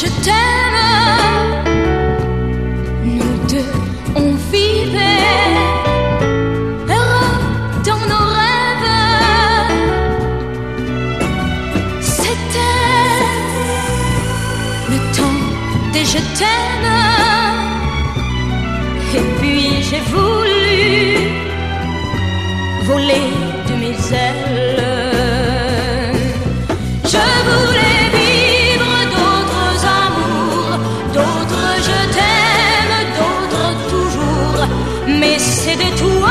je t'aime. Nous deux, on vivait heureux dans nos rêves. C'était le temps des je t'aime. Et puis j'ai voulu voler de mes ailes. Je voulais vivre d'autres amours, d'autres je t'aime, d'autres toujours. Mais c'est des tours